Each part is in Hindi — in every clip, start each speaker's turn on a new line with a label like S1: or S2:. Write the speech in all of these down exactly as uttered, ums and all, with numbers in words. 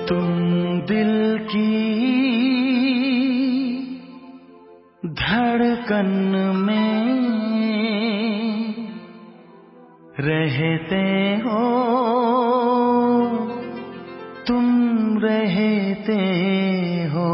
S1: तुम दिल की धड़कन में रहते हो, तुम रहते हो।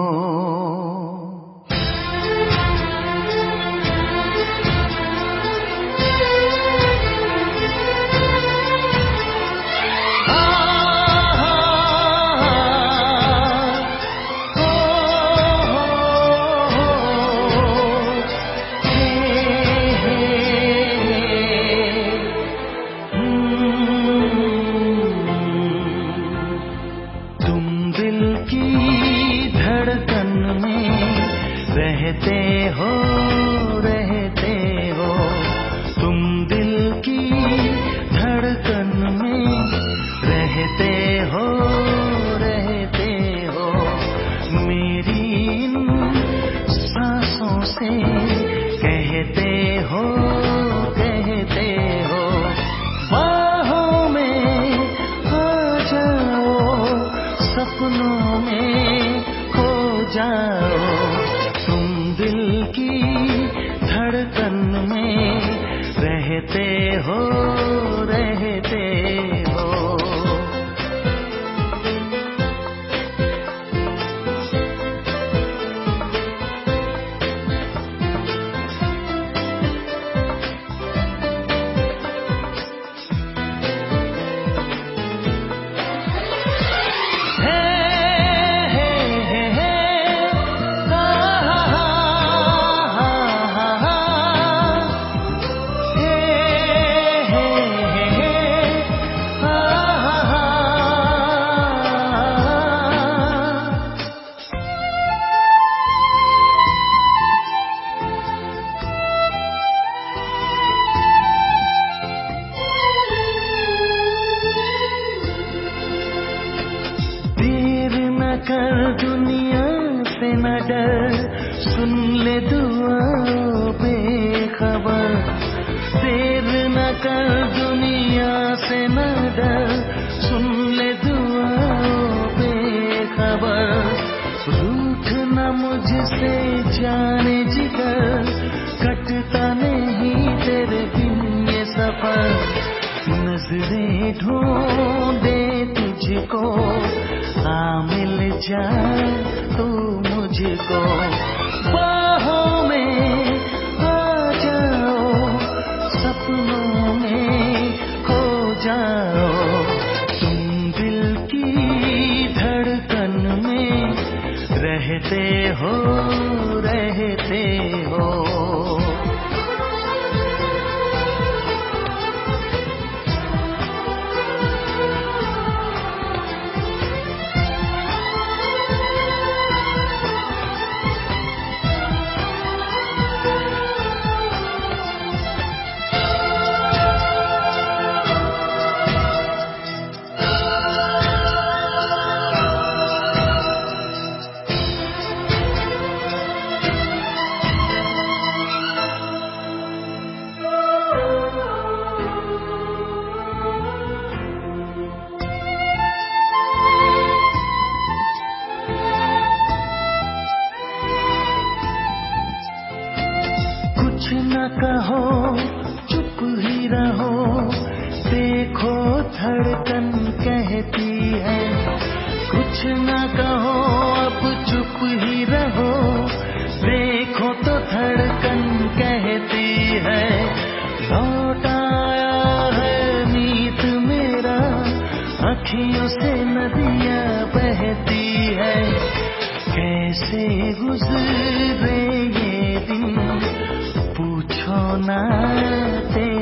S1: रहते हो, रहते हो, तुम दिल की धड़कन में रहते हो, रहते हो। मेरी इन सांसों से कहते हो, कहते हो। बाहों में आ जाओ, सपनों में खो जाओ। दिल की धड़कन में रहते हो, रहते हो। कर दुनिया से न डर, सुन ले दुआ बेखबर। देर न कर दुनिया से न डर, सुन ले दुआ बेखबर। रूठ न मुझसे जाने जिगर, कटता नहीं तेरे बिन ये सफर। नजरें ढूंढे तुझको, आ मिल जाए तू मुझको। बाहों में आ जाओ, सपनों में खो जाओ। तुम दिल की धड़कन में रहते हो, रहते हो। कुछ न कहो, चुप ही रहो, देखो धड़कन कहती है। कुछ न कहो, अब चुप ही रहो, देखो तो धड़कन कहती है। लौट आया है नीत मेरा, अखियों से नदियाँ बहती है। कैसे गुजरे ये दिन, पूछो ना।